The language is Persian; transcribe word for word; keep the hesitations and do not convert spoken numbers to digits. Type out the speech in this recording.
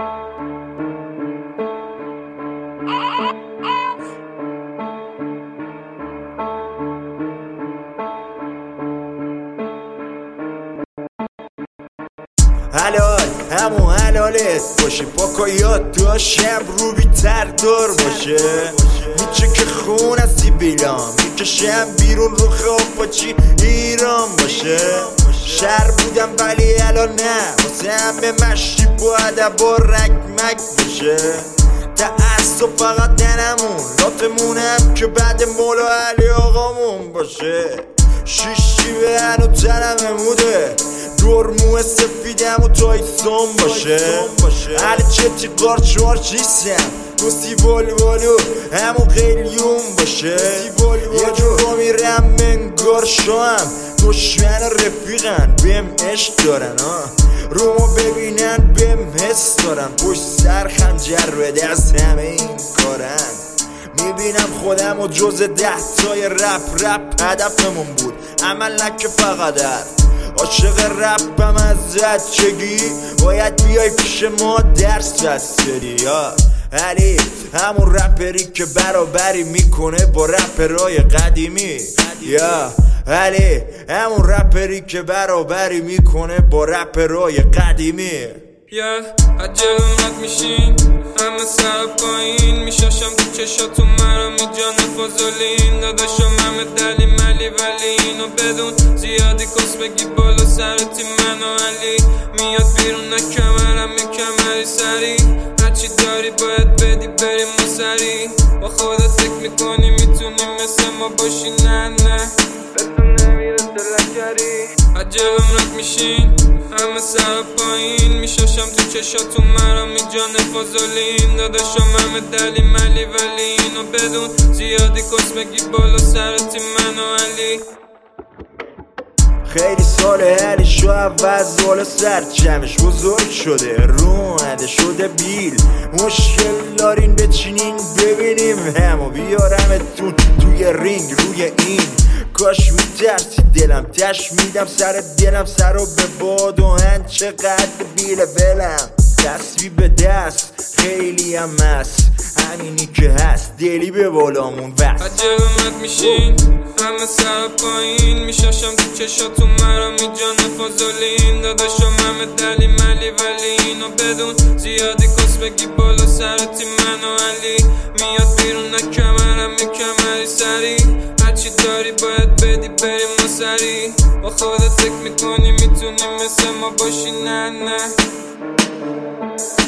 حلال همون حلالت باشه، پاکا یاد داشتم رو بیتر دار باشه. میچه که خون از سیبیلام میکشم بیرون رو خواب پاچی ایران باشه. شهر بودم ولی الان نه، واسه همه مشتی با ادب و رگمک باشه. تعصب فقط دنمون لاتمونم که بعد مولا علی آقامون باشه. شیشی به هنو تنم موده، دور موه سفیدم و تایسون باشه. علی چتی قارچ وارچیستم دوستی والو والو همون قلیون باشه. یه جورا میرم منگار شاهم، دشمن رفیقن بهم عشق دارن ها، رومو ببینن بهم حس دارن. پشت سر خنجر بده از همه این کارن. میبینم خودم و جز ده تای رپ رپ هدفمون بود، عمل نکه فقط در عاشق رپم از زدچگی. باید بیای پیش ما درس بستری یا علی، همون رپری که برابری میکنه با رپرای قدیمی. یا علی همون رپری که برابری میکنه با رپرای قدیمی. یا عجبم رد میشین همه سر پایین، میشاشم تو چشاتون مرا جان فضولین. داداشم همه دلی ملی ولی اینو بدون، زیادی کس بگی بالا سرتی من و علی. میاد بیرون نکمرم میکمری سری، هرچی داری باید بدی بریم ما سری. با خودت فکر میکنی میتونی مثل ما باشی، نه نه بسم نمیرسه لکری. عجبم رد میشین همه سر پایین، میشاشم تو چشاتون مرا جان فضولین. داداشم همه دلی ملی ولی اینو بدون، زیادی کس بگی بالا سرتی من و علی. خیلی ساله علی شو عوض بالا سر جمعش بزرگ شده، رو عده شده بیل. مشکل دارین بچینین ببینیم همو بیارمتون توی رینگ روی این. کاش میترسی دلم تش میدم سر دلم، سر رو به باد و هن چقدر بیل بلم. دستی به دست خیلی هم مست، همینی که هست دلی به بالامون وست. عجبم رد میشین همه سر پایین، میشاشم تو چشاتون مرا جان فضولین. داداشم همه دلی ملی ولی اینو بدون، زیادی کس بگی بالا سرتی من و علی. میاد بیرون نکمرم میکمری سری، هرچی داری باید بدی بریم ما سری. با خودت فکر میکنی میتونی مثل ما باشی، نه نه